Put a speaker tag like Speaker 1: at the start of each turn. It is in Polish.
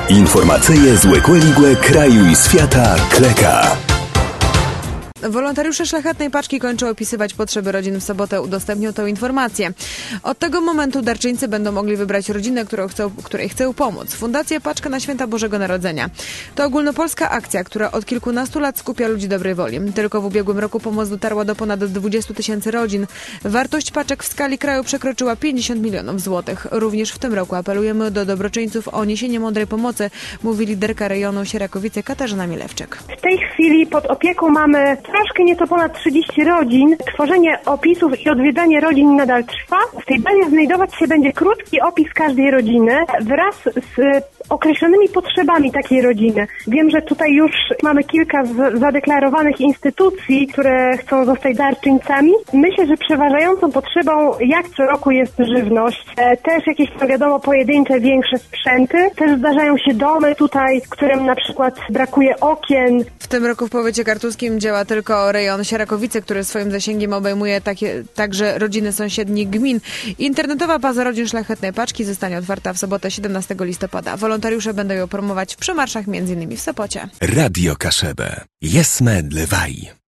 Speaker 1: Informacyje z Łekłe kraju i świata Kleka.
Speaker 2: Wolontariusze Szlachetnej Paczki kończą opisywać potrzeby rodzin w sobotę. Udostępnią tę informację. Od tego momentu darczyńcy będą mogli wybrać rodzinę, której chcą pomóc. Fundacja Paczka na Święta Bożego Narodzenia. To ogólnopolska akcja, która od kilkunastu lat skupia ludzi dobrej woli. Tylko w ubiegłym roku pomoc dotarła do ponad 20 000 rodzin. Wartość paczek w skali kraju przekroczyła 50 milionów złotych. Również w tym roku apelujemy do dobroczyńców o niesienie mądrej pomocy, mówi liderka rejonu Sierakowice Katarzyna Milewczyk.
Speaker 3: W tej chwili pod opieką mamy troszkę nieco ponad 30 rodzin. Tworzenie opisów i odwiedzanie rodzin nadal trwa. W tej bazie znajdować się będzie krótki opis każdej rodziny wraz z określonymi potrzebami takiej rodziny. Wiem, że tutaj już mamy kilka zadeklarowanych instytucji, które chcą zostać darczyńcami. Myślę, że przeważającą potrzebą jak co roku jest żywność. Też jakieś, wiadomo, pojedyncze, większe sprzęty. Też zdarzają się domy tutaj, którym na przykład brakuje okien.
Speaker 2: W tym roku w powiecie kartuskim działa tylko rejon Sierakowice, który swoim zasięgiem obejmuje także rodziny sąsiednich gmin. Internetowa baza rodzin Szlachetnej Paczki zostanie otwarta w sobotę 17 listopada. Wolontariusze będą ją promować w przemarszach, m.in. w Sopocie.
Speaker 1: Radio Kaszebę. Jesme dlewaj.